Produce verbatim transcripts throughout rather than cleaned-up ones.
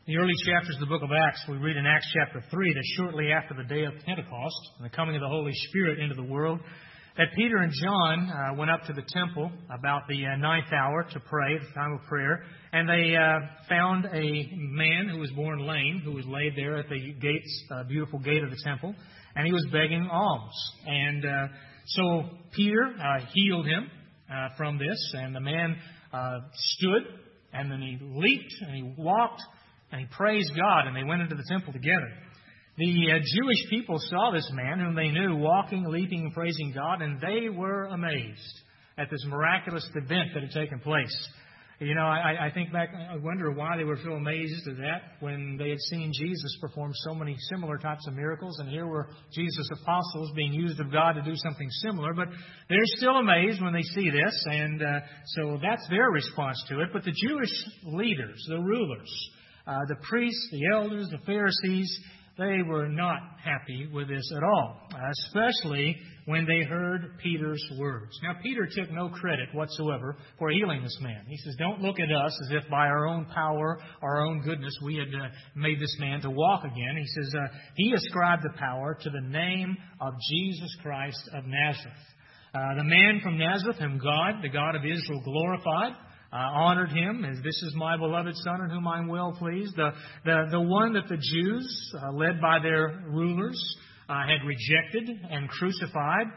the early chapters of the book of Acts, we read in Acts chapter three that shortly after the day of Pentecost and the coming of the Holy Spirit into the world, that Peter and John uh, went up to the temple about the uh, ninth hour to pray, the time of prayer, and they uh, found a man who was born lame, who was laid there at the gates, uh, beautiful gate of the temple, and he was begging alms. And uh, so Peter uh, healed him uh, from this, and the man uh, stood, and then he leaped, and he walked, and he praised God, and they went into the temple together. The uh, Jewish people saw this man, whom they knew, walking, leaping, and praising God, and they were amazed at this miraculous event that had taken place. You know, I, I think back, I wonder why they were so amazed at that when they had seen Jesus perform so many similar types of miracles, and here were Jesus' apostles being used of God to do something similar. But they're still amazed when they see this, and uh, so that's their response to it. But the Jewish leaders, the rulers, uh, the priests, the elders, the Pharisees, they were not happy with this at all, especially when they heard Peter's words. Now, Peter took no credit whatsoever for healing this man. He says, don't look at us as if by our own power, our own goodness, we had uh, made this man to walk again. He says, uh, he ascribed the power to the name of Jesus Christ of Nazareth. Uh, the man from Nazareth, whom God, the God of Israel, glorified, Uh, honored him as this is my beloved Son in whom I'm well pleased. The, the, the one that the Jews, uh, led by their rulers, uh, had rejected and crucified.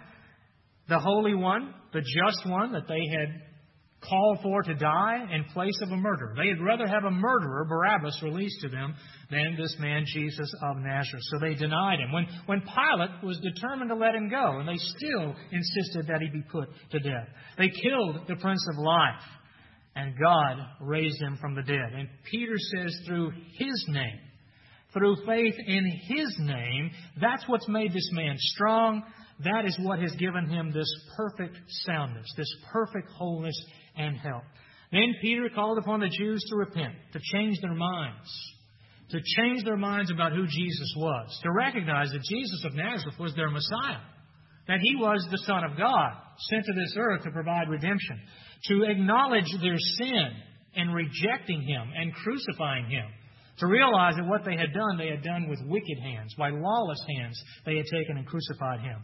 The Holy One, the Just One that they had called for to die in place of a murderer. They had rather have a murderer, Barabbas, released to them than this man, Jesus of Nazareth. So they denied him. When, when Pilate was determined to let him go, and they still insisted that he be put to death. They killed the Prince of Life. And God raised him from the dead. And Peter says through His name, through faith in His name, that's what's made this man strong. That is what has given him this perfect soundness, this perfect wholeness and health. Then Peter called upon the Jews to repent, to change their minds, to change their minds about who Jesus was, to recognize that Jesus of Nazareth was their Messiah, that He was the Son of God, sent to this earth to provide redemption, to acknowledge their sin in rejecting Him and crucifying Him, to realize that what they had done, they had done with wicked hands, by lawless hands they had taken and crucified Him.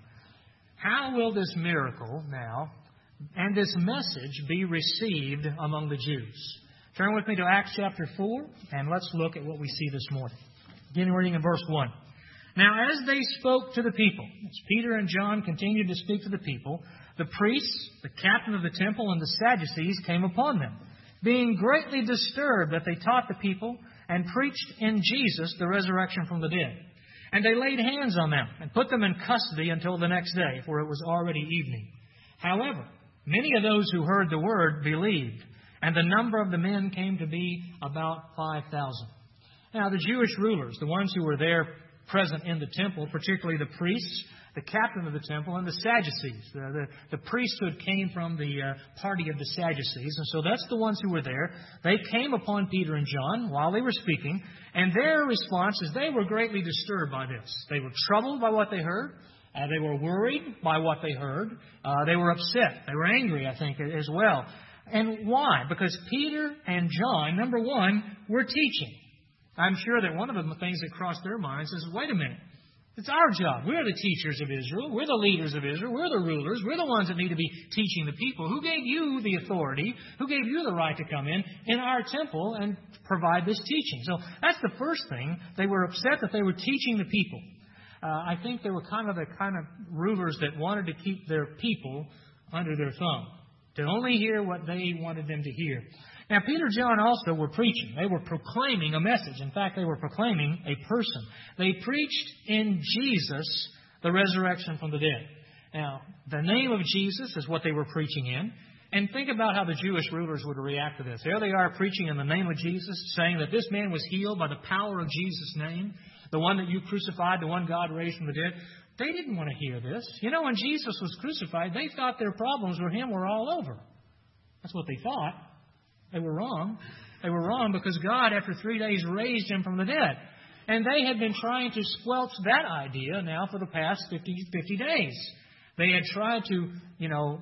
How will this miracle now and this message be received among the Jews? Turn with me to Acts chapter four, and let's look at what we see this morning. Beginning reading in verse one. Now, as they spoke to the people, as Peter and John continued to speak to the people, the priests, the captain of the temple, and the Sadducees came upon them, being greatly disturbed that they taught the people and preached in Jesus the resurrection from the dead. And they laid hands on them and put them in custody until the next day, for it was already evening. However, many of those who heard the word believed, and the number of the men came to be about five thousand. Now, the Jewish rulers, the ones who were there present in the temple, particularly the priests, the captain of the temple, and the Sadducees. The, the, the priesthood came from the uh, party of the Sadducees, and so that's the ones who were there. They came upon Peter and John while they were speaking, and their response is they were greatly disturbed by this. They were troubled by what they heard. Uh, they were worried by what they heard. Uh, they were upset. They were angry, I think, as well. And why? Because Peter and John, number one, were teaching. I'm sure that one of the things that crossed their minds is, wait a minute, it's our job. We're the teachers of Israel. We're the leaders of Israel. We're the rulers. We're the ones that need to be teaching the people. Who gave you the authority? Who gave you the right to come in in our temple and provide this teaching? So that's the first thing. They were upset that they were teaching the people. Uh, I think they were kind of the kind of rulers that wanted to keep their people under their thumb, to only hear what they wanted them to hear. Now, Peter and John also were preaching. They were proclaiming a message. In fact, they were proclaiming a person. They preached in Jesus the resurrection from the dead. Now, the name of Jesus is what they were preaching in. And think about how the Jewish rulers would react to this. There they are preaching in the name of Jesus, saying that this man was healed by the power of Jesus' name, the one that you crucified, the one God raised from the dead. They didn't want to hear this. You know, when Jesus was crucified, they thought their problems with Him were all over. That's what they thought. They were wrong. They were wrong because God, after three days, raised Him from the dead. And they had been trying to squelch that idea now for the past fifty, fifty days. They had tried to, you know,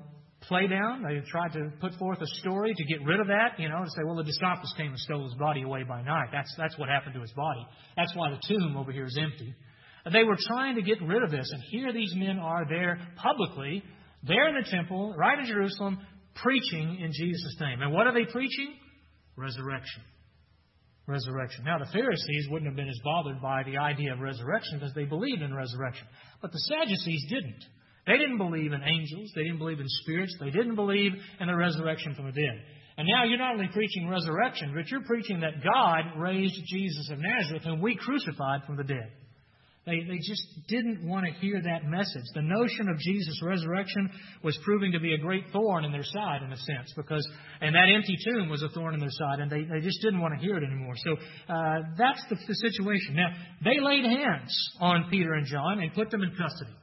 play down. They tried to put forth a story to get rid of that, you know, and say, well, the disciples came and stole his body away by night. That's, that's what happened to his body. That's why the tomb over here is empty. They were trying to get rid of this. And here these men are there publicly, there in the temple, right in Jerusalem, preaching in Jesus' name. And what are they preaching? Resurrection. Resurrection. Now, the Pharisees wouldn't have been as bothered by the idea of resurrection because they believed in resurrection. But the Sadducees didn't. They didn't believe in angels. They didn't believe in spirits. They didn't believe in the resurrection from the dead. And now you're not only preaching resurrection, but you're preaching that God raised Jesus of Nazareth, whom we crucified from the dead. They, they just didn't want to hear that message. The notion of Jesus' resurrection was proving to be a great thorn in their side, in a sense, because and that empty tomb was a thorn in their side, and they, they just didn't want to hear it anymore. So uh, that's the, the situation. Now, they laid hands on Peter and John and put them in custody.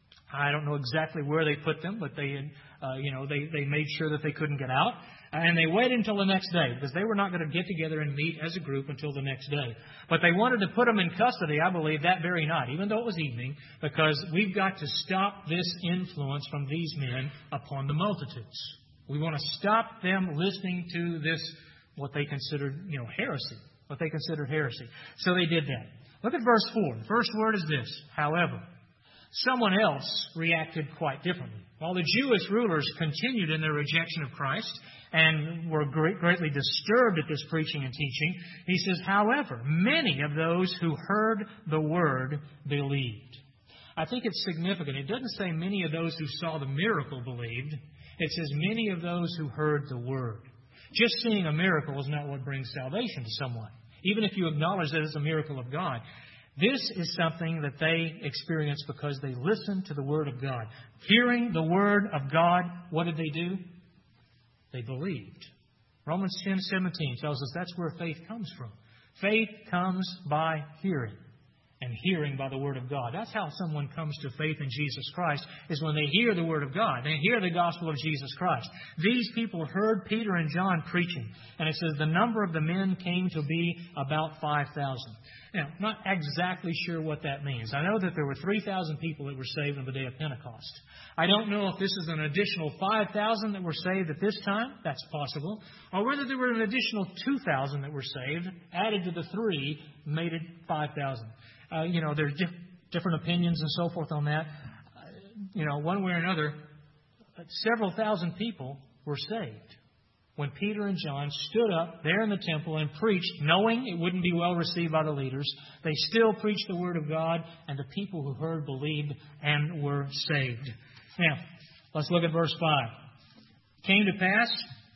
I don't know exactly where they put them, but they, uh, you know, they, they made sure that they couldn't get out. And they waited until the next day because they were not going to get together and meet as a group until the next day. But they wanted to put them in custody, I believe, that very night, even though it was evening, because we've got to stop this influence from these men upon the multitudes. We want to stop them listening to this, what they considered, you know, heresy, what they considered heresy. So they did that. Look at verse four. The first word is this, however. Someone else reacted quite differently. While the Jewish rulers continued in their rejection of Christ and were great, greatly disturbed at this preaching and teaching, he says, however, many of those who heard the word believed. I think it's significant. It doesn't say many of those who saw the miracle believed. It says many of those who heard the word. Just seeing a miracle is not what brings salvation to someone, even if you acknowledge that it's a miracle of God. This is something that they experienced because they listened to the Word of God. Hearing the Word of God, what did they do? They believed. Romans ten seventeen tells us that's where faith comes from. Faith comes by hearing, and hearing by the Word of God. That's how someone comes to faith in Jesus Christ, is when they hear the Word of God. They hear the gospel of Jesus Christ. These people heard Peter and John preaching, and it says the number of the men came to be about five thousand. Now, not exactly sure what that means. I know that there were three thousand people that were saved on the day of Pentecost. I don't know if this is an additional five thousand that were saved at this time. That's possible. Or whether there were an additional two thousand that were saved, added to the three, made it five thousand. Uh, you know, there's diff- different opinions and so forth on that. Uh, you know, one way or another, several thousand people were saved when Peter and John stood up there in the temple and preached, knowing it wouldn't be well received by the leaders. They still preached the Word of God, and the people who heard believed and were saved. Now, let's look at verse five. It came to pass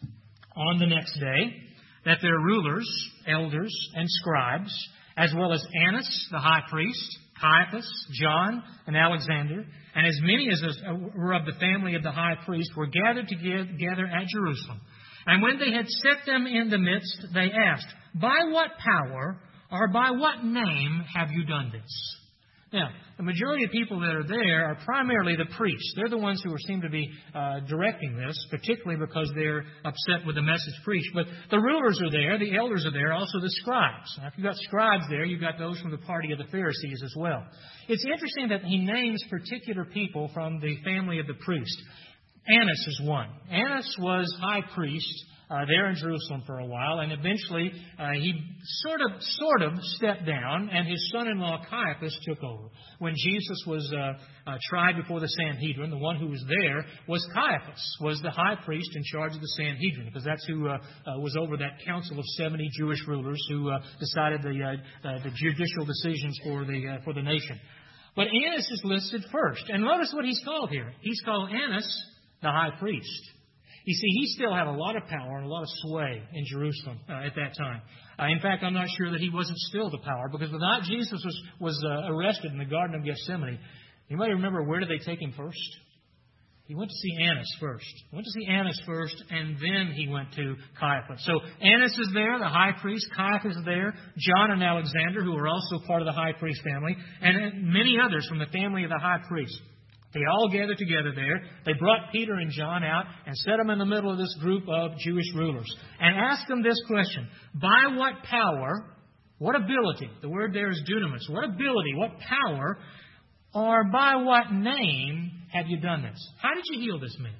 on the next day that their rulers, elders, and scribes, as well as Annas, the high priest, Caiaphas, John, and Alexander, and as many as were of the family of the high priest, were gathered together at Jerusalem. And when they had set them in the midst, they asked, by what power or by what name have you done this? Now, the majority of people that are there are primarily the priests. They're the ones who seem to be uh, directing this, particularly because they're upset with the message preached. But the rulers are there, the elders are there, also the scribes. Now, if you've got scribes there, you've got those from the party of the Pharisees as well. It's interesting that he names particular people from the family of the priest. Annas is one. Annas was high priest uh, there in Jerusalem for a while, and eventually uh, he sort of sort of stepped down, and his son-in-law Caiaphas took over. When Jesus was uh, uh, tried before the Sanhedrin, the one who was there was Caiaphas, was the high priest in charge of the Sanhedrin, because that's who uh, uh, was over that council of seventy Jewish rulers who uh, decided the uh, uh, the judicial decisions for the uh, for the nation. But Annas is listed first, and notice what he's called here. He's called Annas, the high priest. You see, he still had a lot of power and a lot of sway in Jerusalem uh, at that time. Uh, in fact, I'm not sure that he wasn't still the power, because without Jesus was, was uh, arrested in the Garden of Gethsemane, you might remember, where did they take him first? He went to see Annas first. He went to see Annas first, and then he went to Caiaphas. So Annas is there, the high priest. Caiaphas is there. John and Alexander, who were also part of the high priest family, and many others from the family of the high priest. They all gathered together there. They brought Peter and John out and set them in the middle of this group of Jewish rulers and asked them this question: by what power, what ability, the word there is dunamis, what ability, what power, or by what name have you done this? How did you heal this man?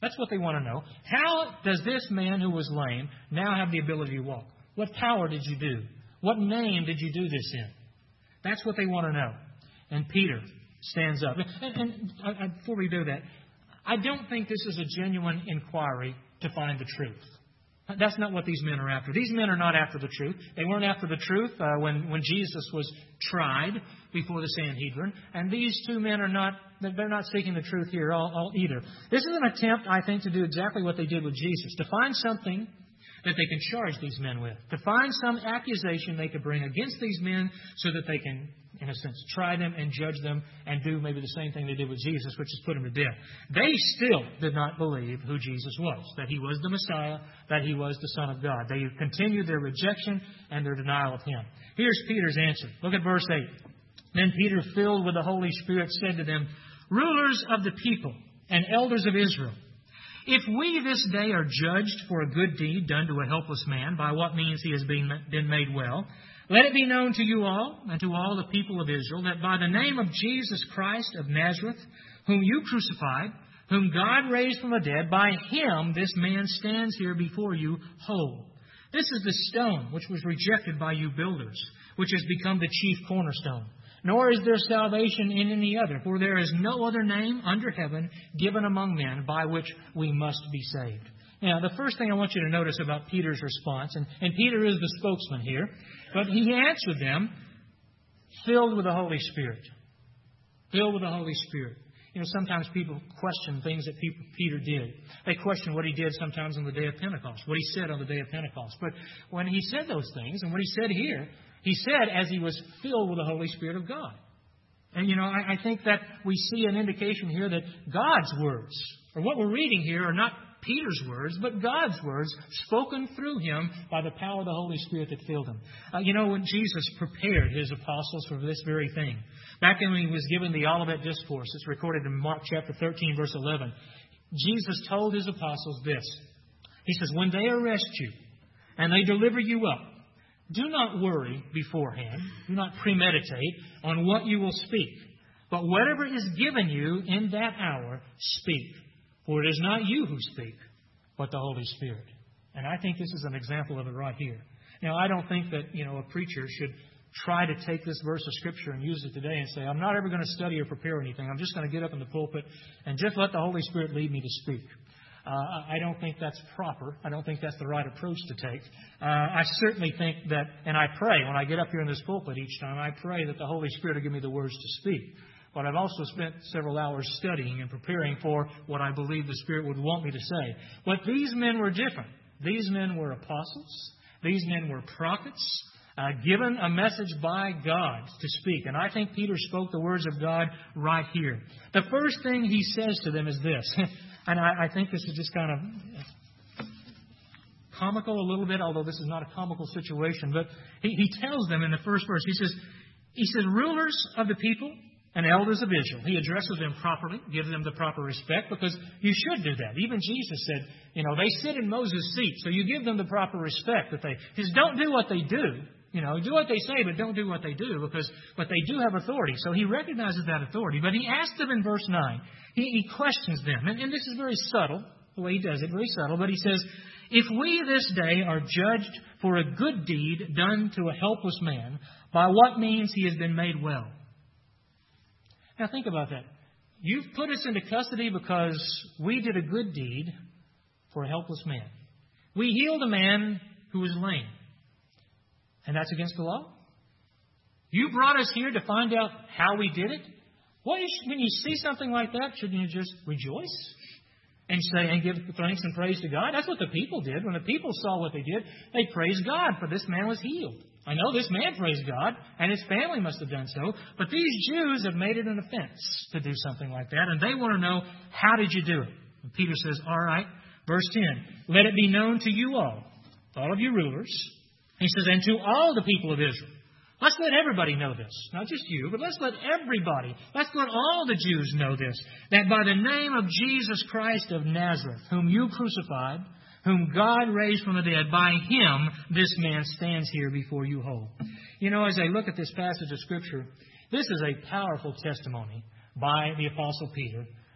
That's what they want to know. How does this man who was lame now have the ability to walk? What power did you do? What name did you do this in? That's what they want to know. And Peter stands up. And, and uh, before we do that, I don't think this is a genuine inquiry to find the truth. That's not what these men are after. These men are not after the truth. They weren't after the truth uh, when, when Jesus was tried before the Sanhedrin. And these two men are not, they're not seeking the truth here all, all either. This is an attempt, I think, to do exactly what they did with Jesus. To find something that they can charge these men with. To find some accusation they could bring against these men so that they can, in a sense, try them and judge them and do maybe the same thing they did with Jesus, which is put him to death. They still did not believe who Jesus was, that He was the Messiah, that He was the Son of God. They continued their rejection and their denial of Him. Here's Peter's answer. Look at verse eight. Then Peter, filled with the Holy Spirit, said to them, "Rulers of the people and elders of Israel, if we this day are judged for a good deed done to a helpless man, by what means he has been, been made well, let it be known to you all and to all the people of Israel that by the name of Jesus Christ of Nazareth, whom you crucified, whom God raised from the dead, by Him this man stands here before you whole. This is the stone which was rejected by you builders, which has become the chief cornerstone. Nor is there salvation in any other, for there is no other name under heaven given among men by which we must be saved." Now, the first thing I want you to notice about Peter's response, and, and Peter is the spokesman here, but he answered them filled with the Holy Spirit. Filled with the Holy Spirit. You know, sometimes people question things that people, Peter did. They question what he did sometimes on the day of Pentecost, what he said on the day of Pentecost. But when he said those things, and what he said here, he said as he was filled with the Holy Spirit of God. And, you know, I, I think that we see an indication here that God's words, or what we're reading here, are not Peter's words, but God's words spoken through him by the power of the Holy Spirit that filled him. Uh, you know, when Jesus prepared His apostles for this very thing, back when He was given the Olivet Discourse, it's recorded in Mark chapter thirteen, verse eleven, Jesus told His apostles this. He says, "When they arrest you and they deliver you up, do not worry beforehand, do not premeditate on what you will speak, but whatever is given you in that hour, speak. For it is not you who speak, but the Holy Spirit." And I think this is an example of it right here. Now, I don't think that, you know, a preacher should try to take this verse of Scripture and use it today and say, "I'm not ever going to study or prepare anything. I'm just going to get up in the pulpit and just let the Holy Spirit lead me to speak." Uh, I don't think that's proper. I don't think that's the right approach to take. Uh, I certainly think that, and I pray when I get up here in this pulpit each time, I pray that the Holy Spirit will give me the words to speak. But I've also spent several hours studying and preparing for what I believe the Spirit would want me to say. But these men were different. These men were apostles. These men were prophets, uh, given a message by God to speak. And I think Peter spoke the words of God right here. The first thing he says to them is this, and I, I think this is just kind of comical a little bit, although this is not a comical situation. But he, he tells them in the first verse, he says, he says, "Rulers of the people and elders of Israel." He addresses them properly, gives them the proper respect, because you should do that. Even Jesus said, you know, they sit in Moses' seat, so you give them the proper respect. That they, he says, don't do what they do. You know, do what they say, but don't do what they do, because but they do have authority. So he recognizes that authority. But he asks them in verse nine, he, he questions them, and, and this is very subtle, the way he does it, very subtle, but he says, "If we this day are judged for a good deed done to a helpless man, by what means he has been made well?" Now think about that. You've put us into custody because we did a good deed for a helpless man. We healed a man who was lame. And that's against the law? You brought us here to find out how we did it? What is, when you see something like that, shouldn't you just rejoice and say and give thanks and praise to God? That's what the people did. When the people saw what they did, they praised God, for this man was healed. I know this man praised God, and his family must have done so, but these Jews have made it an offense to do something like that, and they want to know, how did you do it? And Peter says, all right, verse ten, "Let it be known to you all, all of you rulers," he says, "and to all the people of Israel." Let's let everybody know this. Not just you, but let's let everybody, let's let all the Jews know this, that by the name of Jesus Christ of Nazareth, whom you crucified, whom God raised from the dead, by Him this man stands here before you whole. You know, as I look at this passage of Scripture, this is a powerful testimony by the Apostle Peter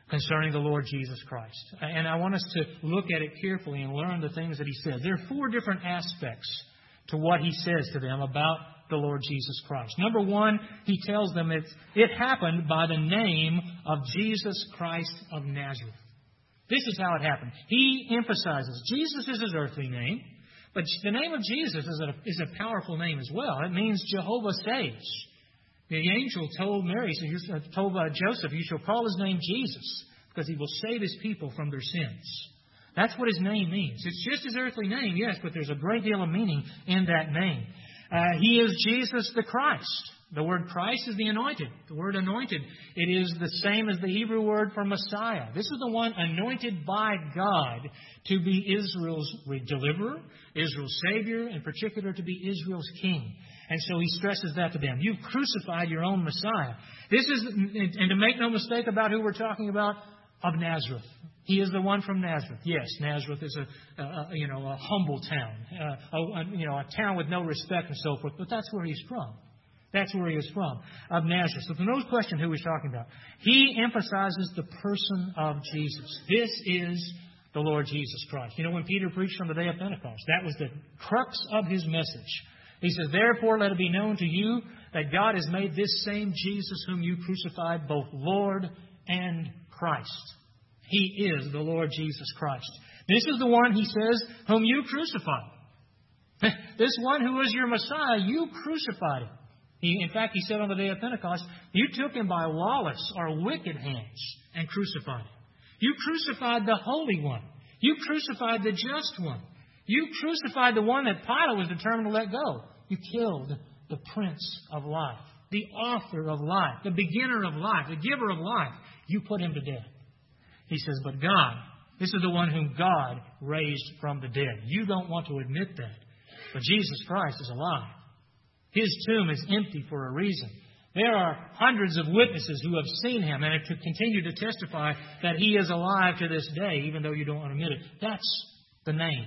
concerning the Lord Jesus Christ. And I want us to look at it carefully and learn the things that He says. There are four different aspects to what He says to them about the Lord Jesus Christ. Number one, He tells them it, it happened by the name of Jesus Christ of Nazareth. This is how it happened. He emphasizes Jesus is His earthly name, but the name of Jesus is a, is a powerful name as well. It means Jehovah saves. The angel told Mary, so told uh, Joseph, you shall call His name Jesus, because He will save His people from their sins. That's what His name means. It's just His earthly name, yes, but there's a great deal of meaning in that name. Uh, he is Jesus the Christ. The word Christ is the anointed. The word anointed, it is the same as the Hebrew word for Messiah. This is the one anointed by God to be Israel's deliverer, Israel's Savior, in particular to be Israel's King. And so He stresses that to them. You've crucified your own Messiah. This is, and to make no mistake about who we're talking about, of Nazareth. He is the one from Nazareth. Yes, Nazareth is a, a you know a humble town, uh, a, you know a town with no respect and so forth. But that's where He's from. That's where He is from, of Nazareth. So there's no question who He's talking about. He emphasizes the person of Jesus. This is the Lord Jesus Christ. You know, when Peter preached on the day of Pentecost, that was the crux of his message. He says, therefore let it be known to you that God has made this same Jesus whom you crucified both Lord and Christ. He is the Lord Jesus Christ. This is the one, He says, whom you crucified. This one who was your Messiah, you crucified Him. He, in fact, He said on the day of Pentecost, you took Him by lawless or wicked hands and crucified Him. You crucified the Holy One. You crucified the Just One. You crucified the one that Pilate was determined to let go. You killed the Prince of Life, the author of life, the beginner of life, the giver of life. You put Him to death. He says, but God, this is the one whom God raised from the dead. You don't want to admit that. But Jesus Christ is alive. His tomb is empty for a reason. There are hundreds of witnesses who have seen Him and have continued to testify that He is alive to this day, even though you don't want to admit it. That's the name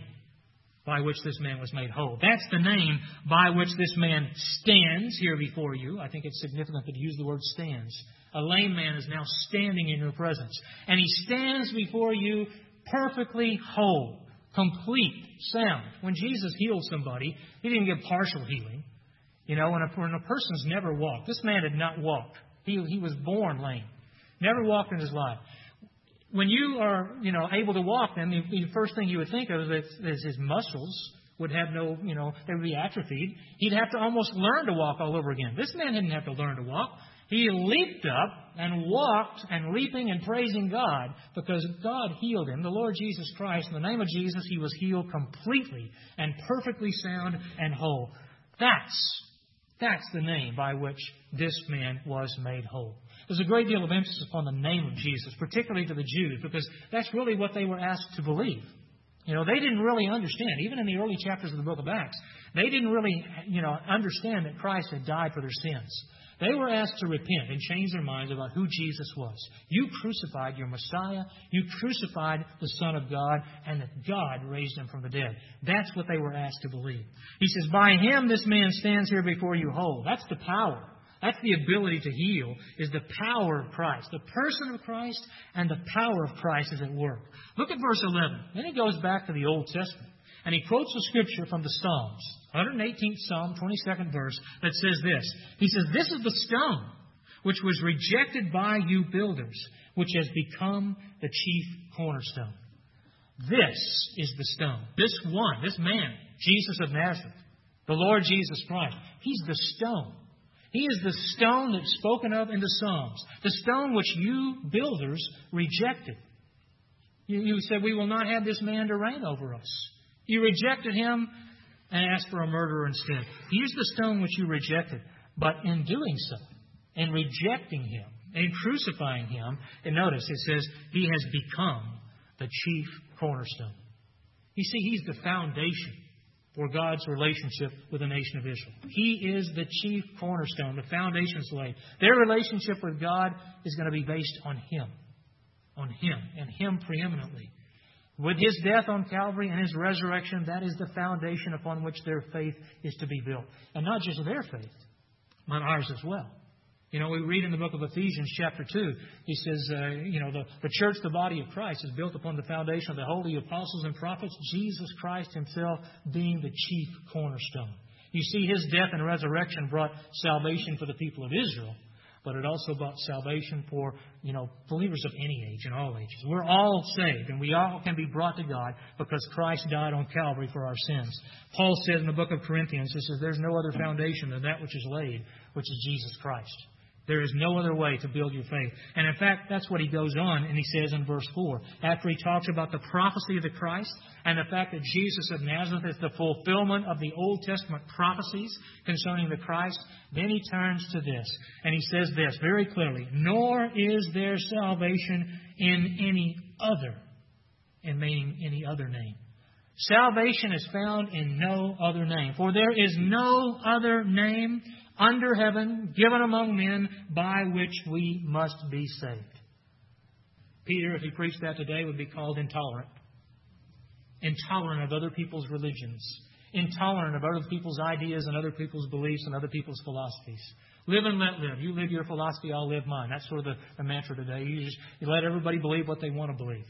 by which this man was made whole. That's the name by which this man stands here before you. I think it's significant that you use the word stands. A lame man is now standing in your presence. And he stands before you perfectly whole, complete, sound. When Jesus healed somebody, He didn't give partial healing. You know, when a, when a person's never walked, this man had not walked. He, he was born lame. Never walked in his life. When you are, you know, able to walk, then the, the first thing you would think of is that is his muscles would have no, you know, they would be atrophied. He'd have to almost learn to walk all over again. This man didn't have to learn to walk. He leaped up and walked and leaping and praising God because God healed him. The Lord Jesus Christ, in the name of Jesus, he was healed completely and perfectly sound and whole. That's, that's the name by which this man was made whole. There's a great deal of emphasis upon the name of Jesus, particularly to the Jews, because that's really what they were asked to believe. You know, they didn't really understand, even in the early chapters of the book of Acts, they didn't really, you know, understand that Christ had died for their sins. They were asked to repent and change their minds about who Jesus was. You crucified your Messiah. You crucified the Son of God, and that God raised Him from the dead. That's what they were asked to believe. He says, by Him this man stands here before you whole. That's the power. That's the ability to heal, is the power of Christ. The person of Christ and the power of Christ is at work. Look at verse eleven. Then he goes back to the Old Testament, and he quotes a scripture from the Psalms. one hundred eighteenth Psalm, twenty-second verse, that says this. He says, this is the stone which was rejected by you builders, which has become the chief cornerstone. This is the stone. This one, this man, Jesus of Nazareth, the Lord Jesus Christ, He's the stone. He is the stone that's spoken of in the Psalms. The stone which you builders rejected. You, you said, we will not have this man to reign over us. You rejected Him and asked for a murderer instead. Here's the stone which you rejected. But in doing so, in rejecting Him, in crucifying Him, and notice it says, He has become the chief cornerstone. You see, He's the foundation for God's relationship with the nation of Israel. He is the chief cornerstone. The foundation's laid. Their relationship with God is going to be based on Him. On Him, and Him preeminently. With His death on Calvary and His resurrection, that is the foundation upon which their faith is to be built. And not just their faith, but ours as well. You know, we read in the book of Ephesians chapter two, he says, uh, you know, the, the church, the body of Christ, is built upon the foundation of the holy apostles and prophets, Jesus Christ himself being the chief cornerstone. You see, his death and resurrection brought salvation for the people of Israel, but it also brought salvation for, you know, believers of any age and all ages. We're all saved, and we all can be brought to God because Christ died on Calvary for our sins. Paul says in the book of Corinthians, he says, there's no other foundation than that which is laid, which is Jesus Christ. There is no other way to build your faith. And in fact, that's what he goes on and he says in verse four. After he talks about the prophecy of the Christ and the fact that Jesus of Nazareth is the fulfillment of the Old Testament prophecies concerning the Christ, then he turns to this. And he says this very clearly, nor is there salvation in any other, in meaning any other name. Salvation is found in no other name. For there is no other name under heaven, given among men, by which we must be saved. Peter, if he preached that today, would be called intolerant. Intolerant of other people's religions. Intolerant of other people's ideas and other people's beliefs and other people's philosophies. Live and let live. You live your philosophy, I'll live mine. That's sort of the, the mantra today. You just you let everybody believe what they want to believe.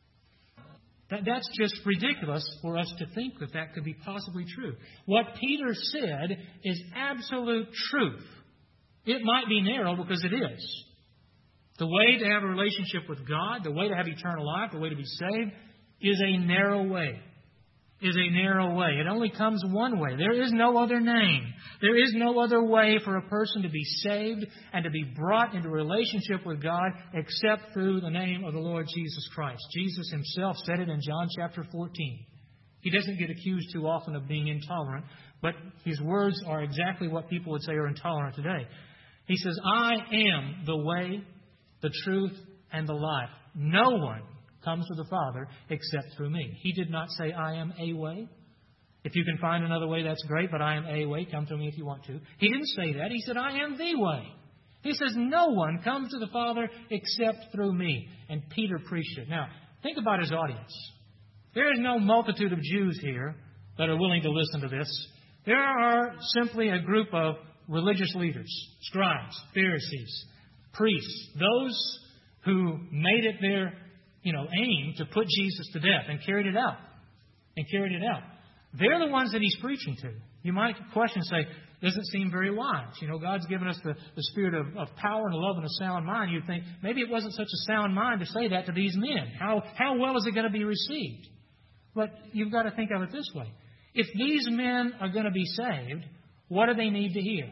That, that's just ridiculous for us to think that that could be possibly true. What Peter said is absolute truth. It might be narrow because it is. The way to have a relationship with God, the way to have eternal life, the way to be saved, is a narrow way. Is a narrow way. It only comes one way. There is no other name. There is no other way for a person to be saved and to be brought into a relationship with God except through the name of the Lord Jesus Christ. Jesus himself said it in John chapter fourteen. He doesn't get accused too often of being intolerant, but his words are exactly what people would say are intolerant today. He says, I am the way, the truth, and the life. No one comes to the Father except through me. He did not say, I am a way. If you can find another way, that's great, but I am a way. Come to me if you want to. He didn't say that. He said, I am the way. He says, no one comes to the Father except through me. And Peter preached it. Now, think about his audience. There is no multitude of Jews here that are willing to listen to this. There are simply a group of religious leaders, scribes, Pharisees, priests, those who made it their you know, aim to put Jesus to death and carried it out. And carried it out. They're the ones that he's preaching to. You might question and say, doesn't seem very wise. You know, God's given us the, the spirit of, of power and love and a sound mind. You'd think, maybe it wasn't such a sound mind to say that to these men. How, how well is it going to be received? But you've got to think of it this way. If these men are going to be saved, what do they need to hear?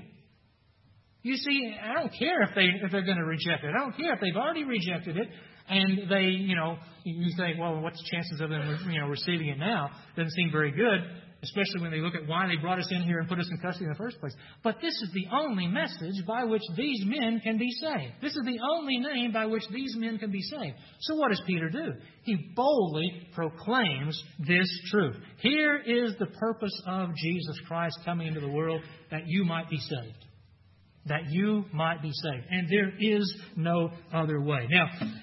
You see, I don't care if, they, if they're going to reject it. I don't care if they've already rejected it. And they, you know, you think, well, what's the chances of them, you know, receiving it now? Doesn't seem very good, especially when they look at why they brought us in here and put us in custody in the first place. But this is the only message by which these men can be saved. This is the only name by which these men can be saved. So what does Peter do? He boldly proclaims this truth. Here is the purpose of Jesus Christ coming into the world, that you might be saved. That you might be saved. And there is no other way. Now,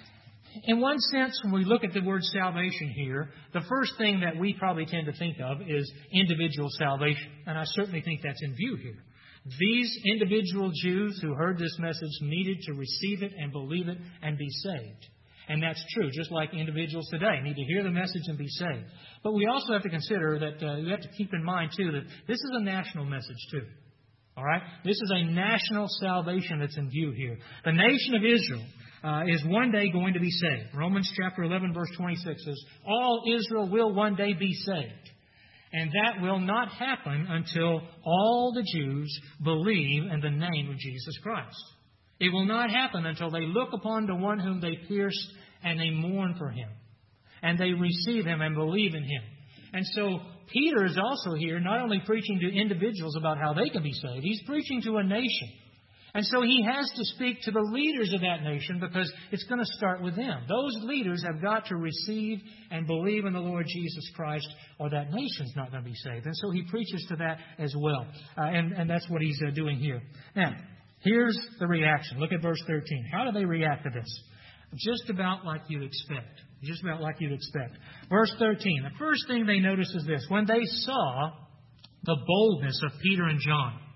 in one sense, when we look at the word salvation here, the first thing that we probably tend to think of is individual salvation. And I certainly think that's in view here. These individual Jews who heard this message needed to receive it and believe it and be saved. And that's true, just like individuals today need to hear the message and be saved. But we also have to consider that uh, we have to keep in mind, too, that this is a national message, too. All right? This is a national salvation that's in view here. The nation of Israel Uh, is one day going to be saved. Romans chapter eleven, verse twenty-six says, all Israel will one day be saved. And that will not happen until all the Jews believe in the name of Jesus Christ. It will not happen until they look upon the one whom they pierced and they mourn for him. And they receive him and believe in him. And so Peter is also here not only preaching to individuals about how they can be saved, he's preaching to a nation. And so he has to speak to the leaders of that nation because it's going to start with them. Those leaders have got to receive and believe in the Lord Jesus Christ, or that nation's not going to be saved. And so he preaches to that as well. Uh, and, and that's what he's uh, doing here. Now, here's the reaction. Look at verse thirteen. How do they react to this? Just about like you'd expect. Just about like you'd expect. Verse thirteen. The first thing they notice is this. When they saw the boldness of Peter and John,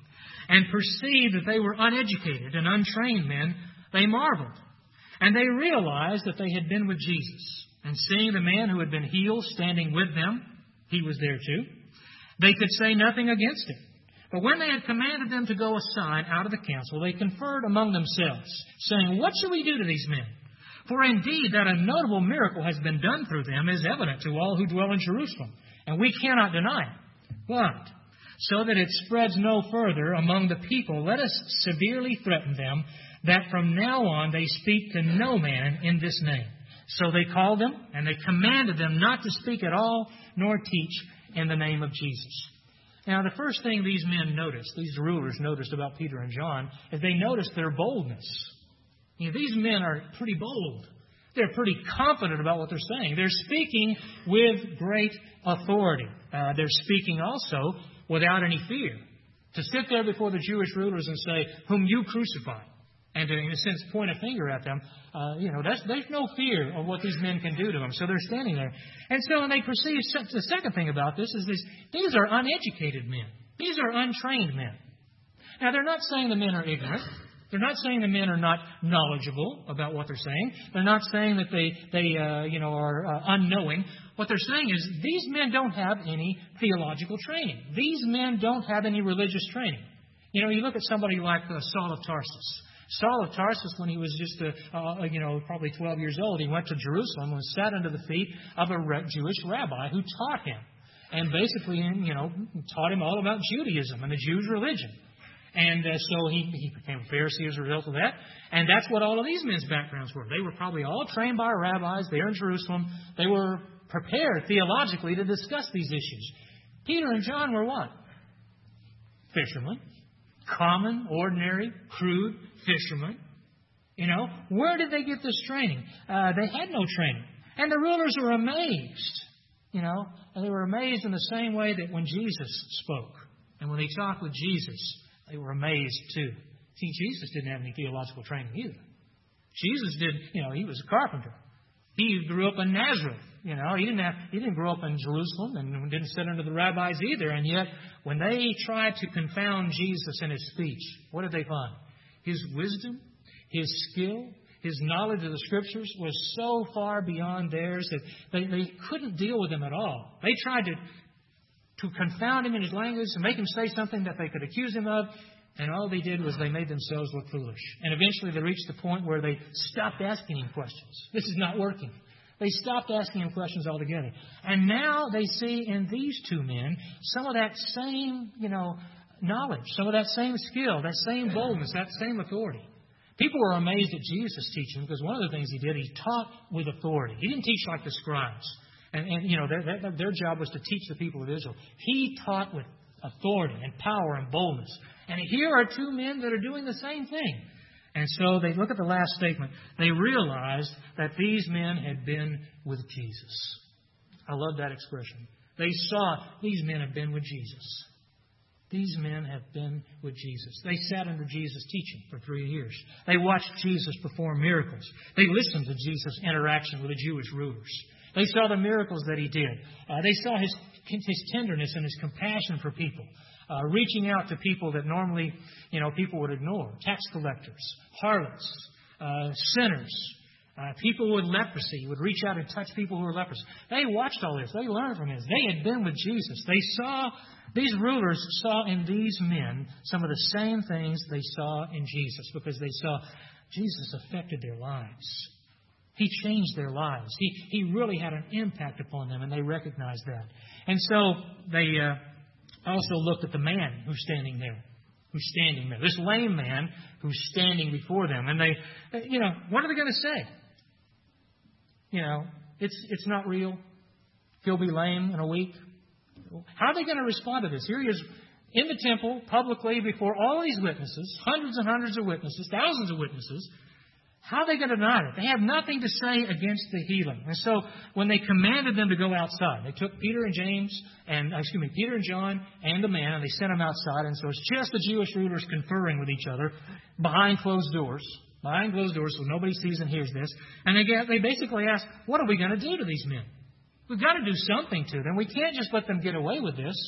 and perceived that they were uneducated and untrained men, they marveled. And they realized that they had been with Jesus. And seeing the man who had been healed standing with them, he was there too, they could say nothing against him. But when they had commanded them to go aside out of the council, they conferred among themselves, saying, "What shall we do to these men? For indeed that a notable miracle has been done through them is evident to all who dwell in Jerusalem, and we cannot deny it. But so that it spreads no further among the people, let us severely threaten them that from now on they speak to no man in this name." So they called them, and they commanded them not to speak at all, nor teach in the name of Jesus. Now, the first thing these men noticed, these rulers noticed about Peter and John, is they noticed their boldness. You know, these men are pretty bold. They're pretty confident about what they're saying. They're speaking with great authority. Uh, they're speaking also without any fear. To sit there before the Jewish rulers and say, "Whom you crucified," and to, in a sense, point a finger at them, uh, you know, that's, there's no fear of what these men can do to them. So they're standing there. And so when they perceive, the second thing about this is this, these are uneducated men. These are untrained men. Now, they're not saying the men are ignorant. They're not saying the men are not knowledgeable about what they're saying. They're not saying that they, they uh, you know, are uh, unknowing. What they're saying is these men don't have any theological training. These men don't have any religious training. You know, you look at somebody like uh, Saul of Tarsus. Saul of Tarsus, when he was just, uh, uh, you know, probably twelve years old, he went to Jerusalem and sat under the feet of a Jewish rabbi who taught him. And basically, you know, taught him all about Judaism and the Jews' religion. And uh, so he, he became a Pharisee as a result of that. And that's what all of these men's backgrounds were. They were probably all trained by rabbis there in Jerusalem. They were prepared theologically to discuss these issues. Peter and John were what? Fishermen. Common, ordinary, crude fishermen. You know, where did they get this training? Uh, they had no training. And the rulers were amazed. You know, and they were amazed in the same way that when Jesus spoke and when they talked with Jesus, they were amazed too. See, Jesus didn't have any theological training either. Jesus did, you know, he was a carpenter. He grew up in Nazareth. You know, he didn't have, he didn't grow up in Jerusalem and didn't sit under the rabbis either. And yet, when they tried to confound Jesus in his speech, what did they find? His wisdom, his skill, his knowledge of the Scriptures was so far beyond theirs that they, they couldn't deal with him at all. They tried to, to confound him in his language and make him say something that they could accuse him of. And all they did was they made themselves look foolish. And eventually they reached the point where they stopped asking him questions. This is not working. They stopped asking him questions altogether. And now they see in these two men some of that same, you know, knowledge, some of that same skill, that same boldness, that same authority. People were amazed at Jesus' teaching because one of the things he did, he taught with authority. He didn't teach like the scribes. And, and you know, their, their, their job was to teach the people of Israel. He taught with authority and power and boldness. And here are two men that are doing the same thing. And so they look at the last statement. They realized that these men had been with Jesus. I love that expression. They saw these men have been with Jesus. These men have been with Jesus. They sat under Jesus' teaching for three years. They watched Jesus perform miracles. They listened to Jesus' interaction with the Jewish rulers. They saw the miracles that he did. Uh, they saw his, his tenderness and his compassion for people. Uh, reaching out to people that normally, you know, people would ignore. Tax collectors, harlots, uh, sinners, uh, people with leprosy. He would reach out and touch people who were leprous. They watched all this. They learned from this. They had been with Jesus. They saw, these rulers saw in these men some of the same things they saw in Jesus because they saw Jesus affected their lives. He changed their lives. He, he really had an impact upon them, and they recognized that. And so they... Uh, also looked at the man who's standing there, who's standing there, this lame man who's standing before them. And they, you know, what are they going to say? You know, it's it's not real. He'll be lame in a week. How are they going to respond to this? Here he is in the temple, publicly, before all these witnesses, hundreds and hundreds of witnesses, thousands of witnesses. How are they going to deny it? They have nothing to say against the healing. And so when they commanded them to go outside, they took Peter and James, and excuse me, Peter and John and the man, and they sent them outside. And so it's just the Jewish rulers conferring with each other behind closed doors, behind closed doors, so nobody sees and hears this. And they get, they basically ask, what are we going to do to these men? We've got to do something to them. We can't just let them get away with this.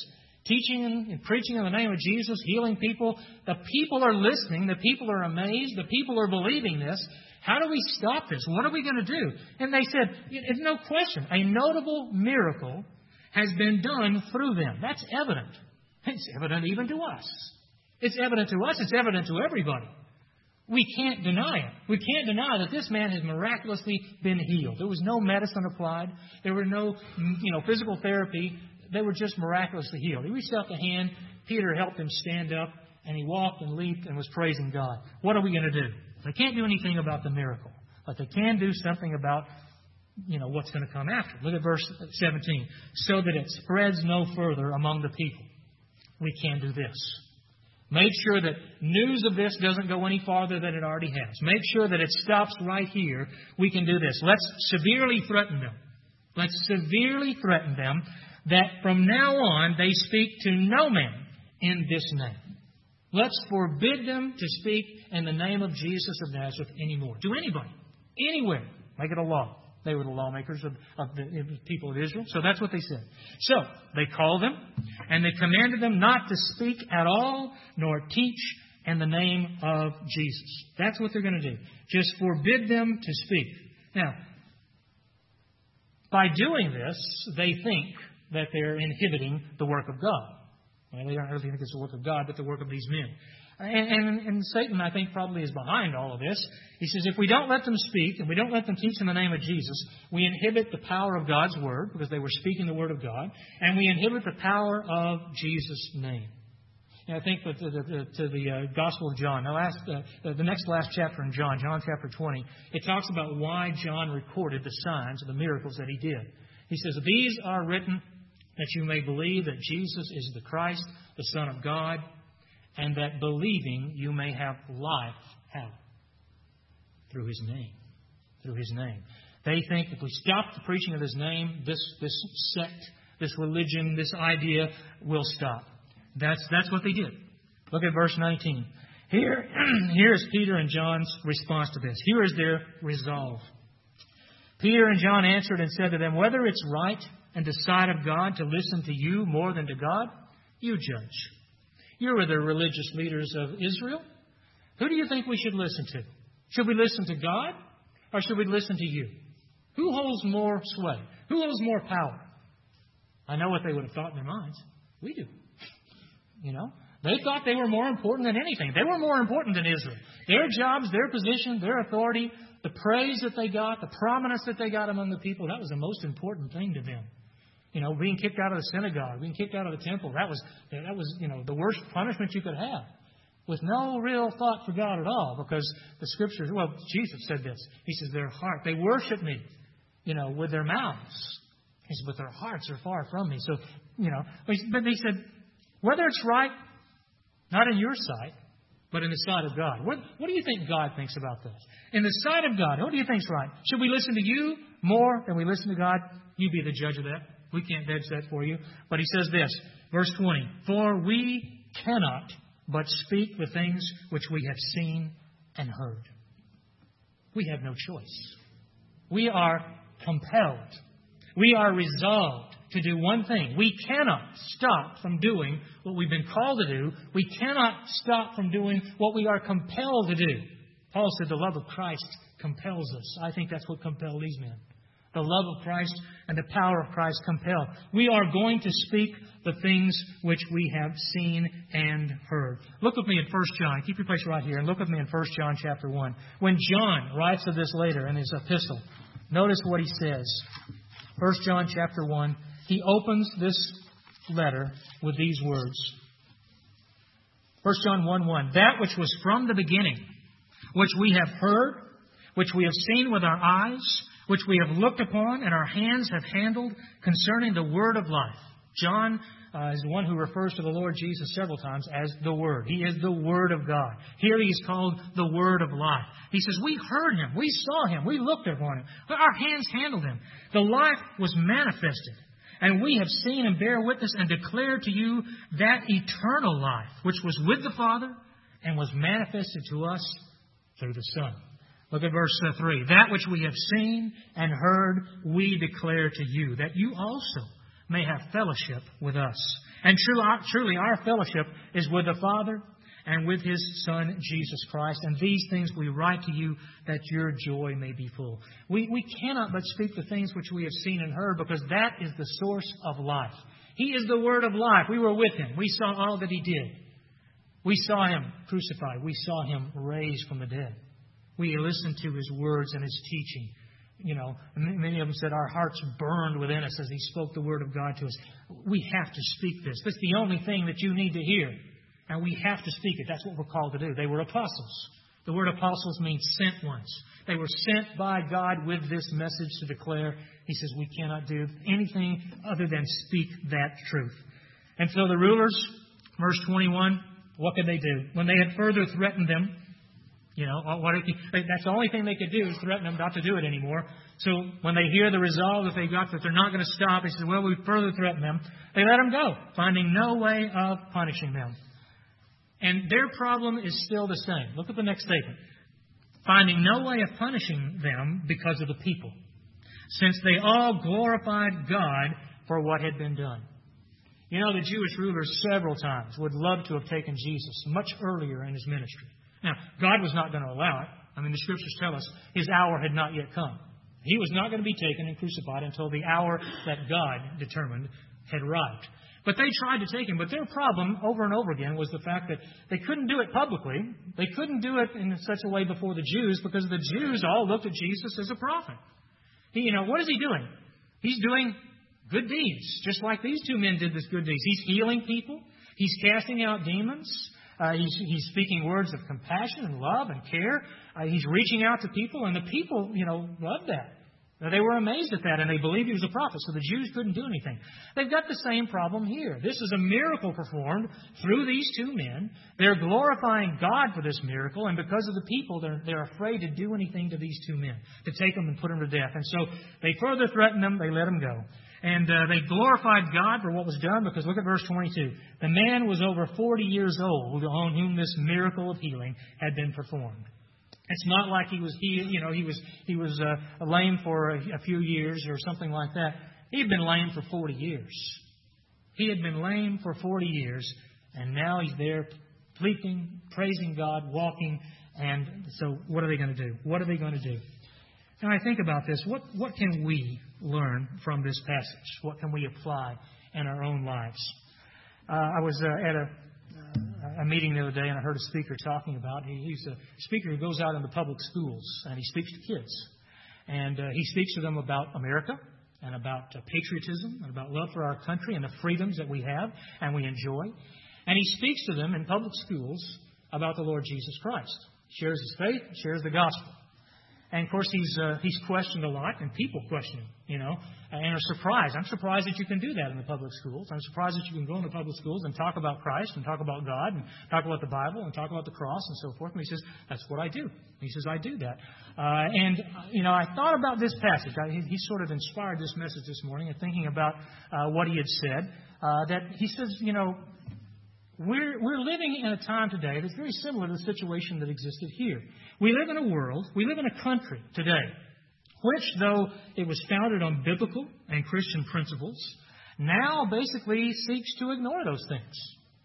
teaching and preaching in the name of Jesus, healing people. The people are listening. The people are amazed. The people are believing this. How do we stop this? What are we going to do? And they said, it's no question, a notable miracle has been done through them. That's evident. It's evident even to us. It's evident to us. It's evident to everybody. We can't deny it. We can't deny that this man has miraculously been healed. There was no medicine applied. There were no, you know, physical therapy. They were just miraculously healed. He reached out the hand. Peter helped him stand up, and he walked and leaped and was praising God. What are we going to do? They can't do anything about the miracle, but they can do something about, you know, what's going to come after. Look at verse seventeen. So that it spreads no further among the people. We can do this. Make sure that news of this doesn't go any farther than it already has. Make sure that it stops right here. We can do this. Let's severely threaten them. Let's severely threaten them that from now on they speak to no man in this name. Let's forbid them to speak in the name of Jesus of Nazareth anymore. To anybody. Anywhere. Make it a law. They were the lawmakers of, of the people of Israel. So that's what they said. So they called them and they commanded them not to speak at all nor teach in the name of Jesus. That's what they're going to do. Just forbid them to speak. Now, by doing this, they think that they're inhibiting the work of God. Well, they don't really think it's the work of God, but the work of these men. And, and, and Satan, I think, probably is behind all of this. He says, if we don't let them speak and we don't let them teach in the name of Jesus, we inhibit the power of God's Word, because they were speaking the Word of God, and we inhibit the power of Jesus' name. And I think that to the, to the uh, Gospel of John, the, last, uh, the next last chapter in John, John chapter twenty, it talks about why John recorded the signs of the miracles that he did. He says, these are written that you may believe that Jesus is the Christ, the Son of God, and that believing you may have life. How? Through His name. Through His name. They think if we stop the preaching of His name, this, this sect, this religion, this idea will stop. That's, that's what they did. Look at verse nineteen. Here, here is Peter and John's response to this. Here is their resolve. Peter and John answered and said to them, whether it's right and the sight of God to listen to you more than to God, you judge. You are the religious leaders of Israel. Who do you think we should listen to? Should we listen to God or should we listen to you? Who holds more sway? Who holds more power? I know what they would have thought in their minds. We do. You know, they thought they were more important than anything. They were more important than Israel. Their jobs, their position, their authority, the praise that they got, the prominence that they got among the people, that was the most important thing to them. You know, being kicked out of the synagogue, being kicked out of the temple, that was, that was, you know, the worst punishment you could have. With no real thought for God at all, because the Scriptures, well, Jesus said this. He says, their heart, they worship me, you know, with their mouths. He said, but their hearts are far from me. So, you know, but he said, whether it's right, not in your sight, but in the sight of God. What, what do you think God thinks about this? In the sight of God, what do you think's right? Should we listen to you more than we listen to God? You be the judge of that. We can't judge that for you. But he says this, verse twenty, for we cannot but speak the things which we have seen and heard. We have no choice. We are compelled. We are resolved to do one thing. We cannot stop from doing what we've been called to do. We cannot stop from doing what we are compelled to do. Paul said the love of Christ compels us. I think that's what compelled these men. The love of Christ and the power of Christ compel. We are going to speak the things which we have seen and heard. Look with me in First John. Keep your place right here and look with me in First John chapter one. When John writes of this later in his epistle, notice what he says. First John chapter one. He opens this letter with these words. First John one one. That which was from the beginning, which we have heard, which we have seen with our eyes, which we have looked upon and our hands have handled concerning the word of life. John uh, is the one who refers to the Lord Jesus several times as the Word. He is the Word of God. Here he is called the Word of life. He says, we heard Him, we saw Him, we looked upon Him, our hands handled Him. The life was manifested, and we have seen and bear witness and declare to you that eternal life, which was with the Father and was manifested to us through the Son. Look at verse three. That which we have seen and heard, we declare to you, that you also may have fellowship with us. And truly, truly our fellowship is with the Father and with His Son, Jesus Christ. And these things we write to you that your joy may be full. We, we cannot but speak the things which we have seen and heard, because that is the source of life. He is the Word of life. We were with Him. We saw all that He did. We saw Him crucified. We saw Him raised from the dead. We listened to His words and His teaching. You know, many of them said our hearts burned within us as He spoke the Word of God to us. We have to speak this. This is the only thing that you need to hear. And we have to speak it. That's what we're called to do. They were apostles. The word apostles means sent ones. They were sent by God with this message to declare. He says we cannot do anything other than speak that truth. And so the rulers, verse twenty-one, what could they do? When they had further threatened them, you know, what if he, that's the only thing they could do is threaten them not to do it anymore. So when they hear the resolve that they got that they're not going to stop, they say, well, we further threaten them. They let them go, finding no way of punishing them. And their problem is still the same. Look at the next statement. Finding no way of punishing them because of the people, since they all glorified God for what had been done. You know, the Jewish rulers several times would love to have taken Jesus much earlier in His ministry. Now, God was not going to allow it. I mean, the Scriptures tell us His hour had not yet come. He was not going to be taken and crucified until the hour that God determined had arrived. But they tried to take Him. But their problem over and over again was the fact that they couldn't do it publicly. They couldn't do it in such a way before the Jews, because the Jews all looked at Jesus as a prophet. He, you know, what is He doing? He's doing good deeds, just like these two men did this good deeds. He's healing people. He's casting out demons. Uh, he's, he's speaking words of compassion and love and care. Uh, he's reaching out to people, and the people, you know, loved that. They were amazed at that, and they believed He was a prophet, so the Jews couldn't do anything. They've got the same problem here. This is a miracle performed through these two men. They're glorifying God for this miracle, and because of the people, they're, they're afraid to do anything to these two men, to take them and put them to death. And so they further threatened them, they let them go. And uh, they glorified God for what was done, because look at verse twenty-two. The man was over forty years old on whom this miracle of healing had been performed. It's not like he was he you know he was he was uh, lame for a, a few years or something like that. He had been lame for forty years. He had been lame for forty years, and now he's there, leaping, praising God, walking. And so, what are they going to do? What are they going to do? And I think about this. What what can we learn from this passage? What can we apply in our own lives? Uh, I was uh, at a a meeting the other day, and I heard a speaker talking about, he, he's a speaker who goes out into public schools, and he speaks to kids. And uh, he speaks to them about America, and about uh, patriotism, and about love for our country, and the freedoms that we have and we enjoy. And he speaks to them in public schools about the Lord Jesus Christ. Shares his faith, shares the gospel. And, of course, he's uh, he's questioned a lot, and people question him, you know, and are surprised. I'm surprised that you can do that in the public schools. I'm surprised that you can go into public schools and talk about Christ and talk about God and talk about the Bible and talk about the cross and so forth. And he says, that's what I do. He says, I do that. Uh, and, you know, I thought about this passage. I, he, he sort of inspired this message this morning and thinking about uh, what he had said, uh, that he says, you know, We're, we're living in a time today that's very similar to the situation that existed here. We live in a world, we live in a country today, which, though it was founded on biblical and Christian principles, now basically seeks to ignore those things.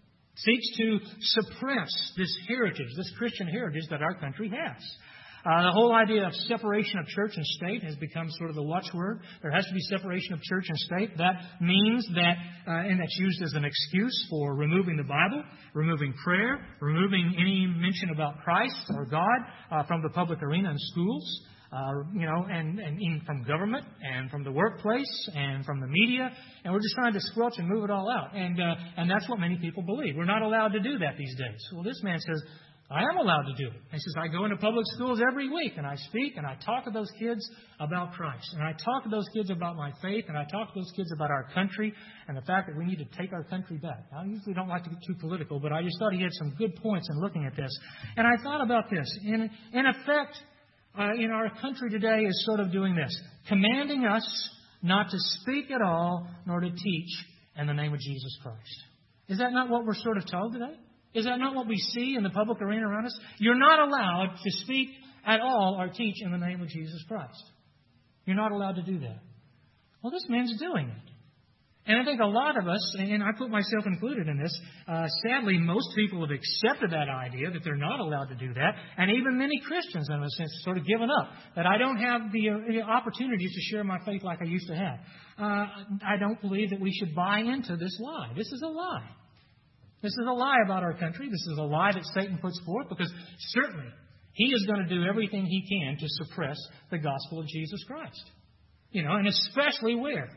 Seeks to suppress this heritage, this Christian heritage that our country has. Uh, the whole idea of separation of church and state has become sort of the watchword. There has to be separation of church and state. That means that, uh, and that's used as an excuse for removing the Bible, removing prayer, removing any mention about Christ or God uh, from the public arena and schools, uh, you know, and, and even from government and from the workplace and from the media. And we're just trying to squelch and move it all out. And, uh, and that's what many people believe. We're not allowed to do that these days. Well, this man says, I am allowed to do it. He says, I go into public schools every week, and I speak, and I talk to those kids about Christ. And I talk to those kids about my faith, and I talk to those kids about our country and the fact that we need to take our country back. I usually don't like to get too political, but I just thought he had some good points in looking at this. And I thought about this. In, in effect, uh, in our country today is sort of doing this, commanding us not to speak at all, nor to teach in the name of Jesus Christ. Is that not what we're sort of told today? Is that not what we see in the public arena around us? You're not allowed to speak at all or teach in the name of Jesus Christ. You're not allowed to do that. Well, this man's doing it. And I think a lot of us, and I put myself included in this, uh, sadly, most people have accepted that idea that they're not allowed to do that. And even many Christians, in a sense, sort of given up. That I don't have the, uh, the opportunities to share my faith like I used to have. Uh, I don't believe that we should buy into this lie. This is a lie. This is a lie about our country. This is a lie that Satan puts forth, because certainly he is going to do everything he can to suppress the gospel of Jesus Christ. You know, and especially where?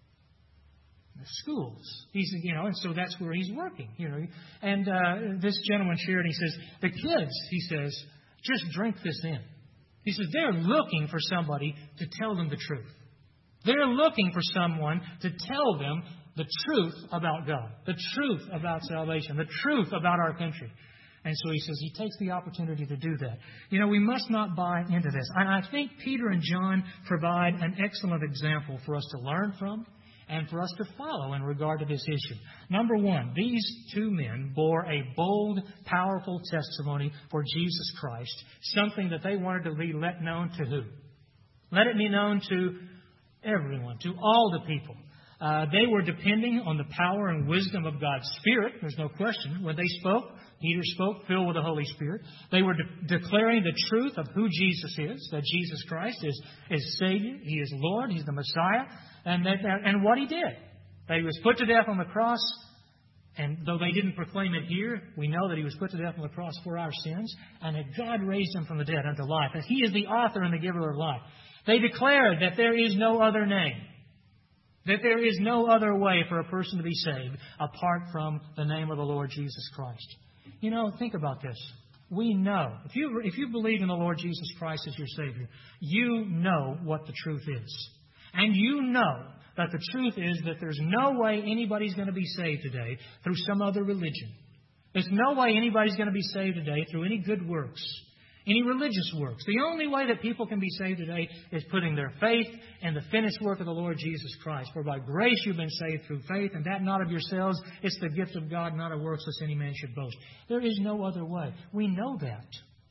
The schools. He's, you know, and so that's where he's working. You know, and uh, this gentleman shared. He says the kids. He says just drink this in. He says they're looking for somebody to tell them the truth. They're looking for someone to tell them the truth about God, the truth about salvation, the truth about our country. And so he says he takes the opportunity to do that. You know, we must not buy into this. And I think Peter and John provide an excellent example for us to learn from and for us to follow in regard to this issue. Number one, these two men bore a bold, powerful testimony for Jesus Christ, something that they wanted to be let known to who? Let it be known to everyone, to all the people. Uh, they were depending on the power and wisdom of God's Spirit. There's no question. When they spoke, Peter spoke filled with the Holy Spirit. They were de- declaring the truth of who Jesus is, that Jesus Christ is, is Savior. He is Lord. He's the Messiah. And, that, and what He did. That He was put to death on the cross. And though they didn't proclaim it here, we know that He was put to death on the cross for our sins. And that God raised Him from the dead unto life. That He is the author and the giver of life. They declared that there is no other name. That there is no other way for a person to be saved apart from the name of the Lord Jesus Christ. You know, think about this. We know, if you if you believe in the Lord Jesus Christ as your Savior, you know what the truth is. And you know that the truth is that there's no way anybody's going to be saved today through some other religion. There's no way anybody's going to be saved today through any good works, any religious works. The only way that people can be saved today is putting their faith in the finished work of the Lord Jesus Christ. For by grace you've been saved through faith, and that not of yourselves. It's the gift of God, not of works, lest any man should boast. There is no other way. We know that.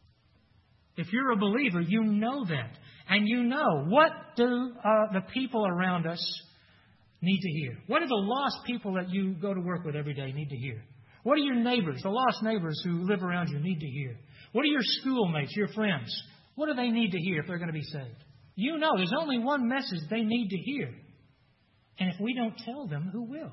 If you're a believer, you know that. And you know, what do uh, the people around us need to hear? What do the lost people that you go to work with every day need to hear? What do your neighbors, the lost neighbors who live around you, need to hear? What do your schoolmates, your friends, what do they need to hear if they're going to be saved? You know there's only one message they need to hear. And if we don't tell them, who will?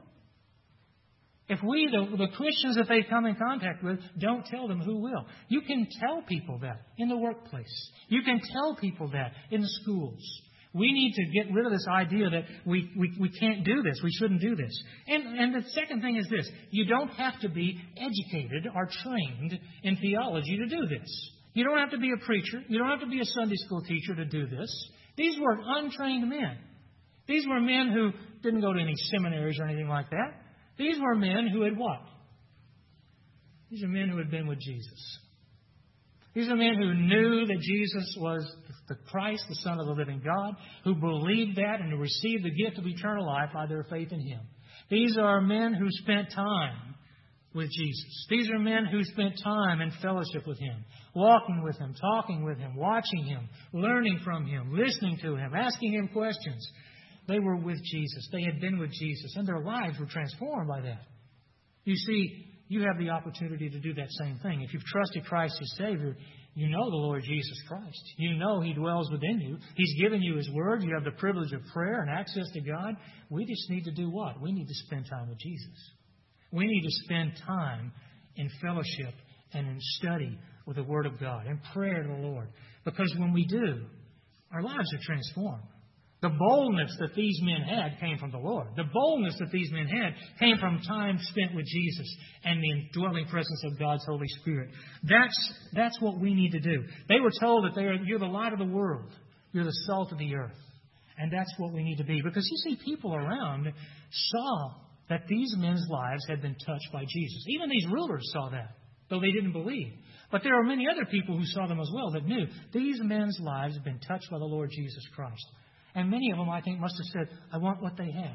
If we, the, the Christians that they come in contact with, don't tell them, who will? You can tell people that in the workplace. You can tell people that in the schools. We need to get rid of this idea that we, we, we can't do this. We shouldn't do this. And, and the second thing is this. You don't have to be educated or trained in theology to do this. You don't have to be a preacher. You don't have to be a Sunday school teacher to do this. These were untrained men. These were men who didn't go to any seminaries or anything like that. These were men who had what? These are men who had been with Jesus. These are men who knew that Jesus was the Christ, the Son of the living God, who believed that and who received the gift of eternal life by their faith in Him. These are men who spent time with Jesus. These are men who spent time in fellowship with Him, walking with Him, talking with Him, watching Him, learning from Him, listening to Him, asking Him questions. They were with Jesus. They had been with Jesus, and their lives were transformed by that. You see, you have the opportunity to do that same thing. If you've trusted Christ as Savior, you know the Lord Jesus Christ. You know He dwells within you. He's given you His Word. You have the privilege of prayer and access to God. We just need to do what? We need to spend time with Jesus. We need to spend time in fellowship and in study with the Word of God and prayer to the Lord. Because when we do, our lives are transformed. The boldness that these men had came from the Lord. The boldness that these men had came from time spent with Jesus and the indwelling presence of God's Holy Spirit. That's, that's what we need to do. They were told that they are, you're the light of the world. You're the salt of the earth. And that's what we need to be. Because you see, people around saw that these men's lives had been touched by Jesus. Even these rulers saw that, though they didn't believe. But there are many other people who saw them as well that knew these men's lives had been touched by the Lord Jesus Christ. And many of them, I think, must have said, I want what they have.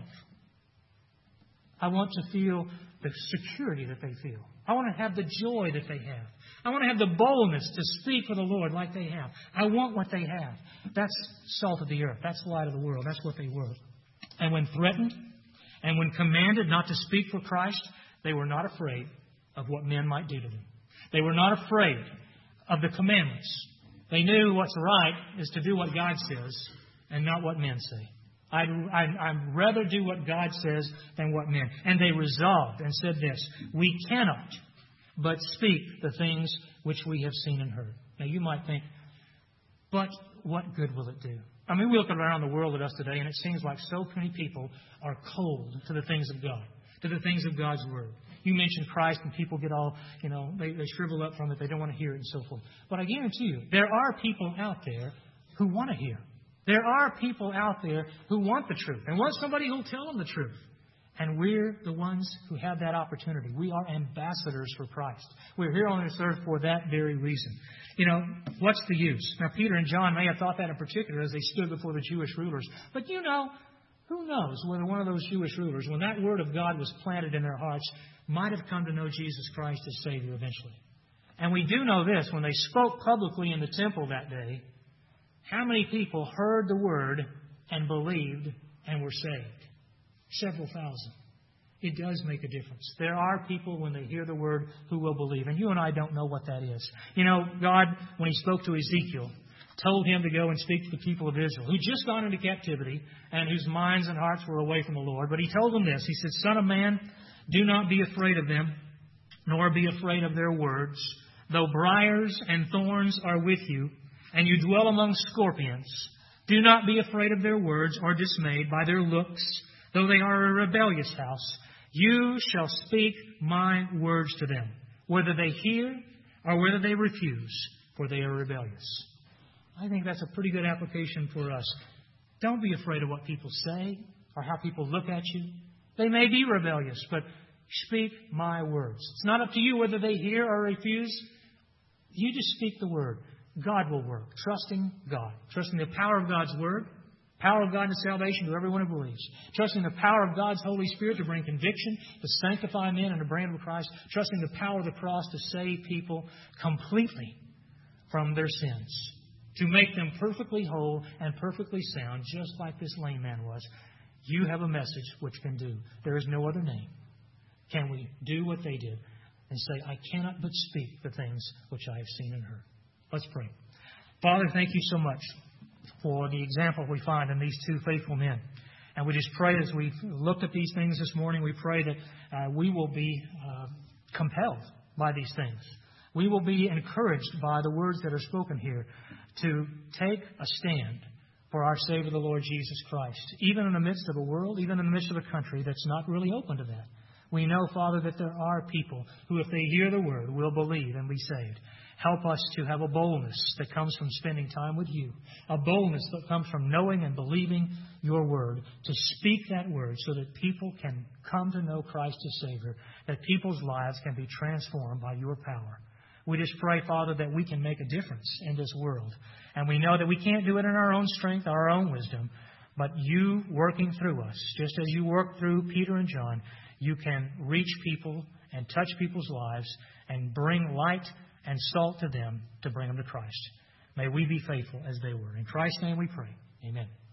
I want to feel the security that they feel. I want to have the joy that they have. I want to have the boldness to speak for the Lord like they have. I want what they have. That's salt of the earth. That's the light of the world. That's what they were. And when threatened And when commanded not to speak for Christ, they were not afraid of what men might do to them. They were not afraid of the commandments. They knew what's right is to do what God says and not what men say. I'd, I'd, I'd rather do what God says than what men. And they resolved and said this, we cannot but speak the things which we have seen and heard. Now you might think, but what good will it do? I mean, we look around the world at us today, and it seems like so many people are cold to the things of God, to the things of God's Word. You mention Christ, and people get all, you know, they, they shrivel up from it. They don't want to hear it and so forth. But I guarantee you, there are people out there who want to hear. There are people out there who want the truth and want somebody who will tell them the truth. And we're the ones who have that opportunity. We are ambassadors for Christ. We're here on this earth for that very reason. You know, what's the use? Now, Peter and John may have thought that in particular as they stood before the Jewish rulers. But you know, who knows whether one of those Jewish rulers, when that word of God was planted in their hearts, might have come to know Jesus Christ as Savior eventually. And we do know this, when they spoke publicly in the temple that day, how many people heard the word and believed and were saved? Several thousand. It does make a difference. There are people, when they hear the word, who will believe. And you and I don't know what that is. You know, God, when He spoke to Ezekiel, told him to go and speak to the people of Israel, who'd just gone into captivity and whose minds and hearts were away from the Lord. But He told them this. He said, Son of man, do not be afraid of them, nor be afraid of their words. Though briars and thorns are with you, and you dwell among scorpions, do not be afraid of their words or dismayed by their looks. Though they are a rebellious house, you shall speak my words to them, whether they hear or whether they refuse, for they are rebellious. I think that's a pretty good application for us. Don't be afraid of what people say or how people look at you. They may be rebellious, but speak my words. It's not up to you whether they hear or refuse. You just speak the word. God will work. Trusting God. Trusting the power of God's word. Power of God to salvation to everyone who believes. Trusting the power of God's Holy Spirit to bring conviction, to sanctify men and to bring them to Christ. Trusting the power of the cross to save people completely from their sins. To make them perfectly whole and perfectly sound, just like this lame man was. You have a message which can do. There is no other name. Can we do what they did and say, I cannot but speak the things which I have seen and heard. Let's pray. Father, thank you so much for the example we find in these two faithful men. And we just pray as we've looked at these things this morning, we pray that uh, we will be uh, compelled by these things. We will be encouraged by the words that are spoken here to take a stand for our Savior, the Lord Jesus Christ, even in the midst of a world, even in the midst of a country that's not really open to that. We know, Father, that there are people who, if they hear the word, will believe and be saved. Help us to have a boldness that comes from spending time with you. A boldness that comes from knowing and believing your word. To speak that word so that people can come to know Christ as Savior. That people's lives can be transformed by your power. We just pray, Father, that we can make a difference in this world. And we know that we can't do it in our own strength, our own wisdom. But you working through us, just as you worked through Peter and John, you can reach people and touch people's lives and bring light and salt to them to bring them to Christ. May we be faithful as they were. In Christ's name we pray. Amen.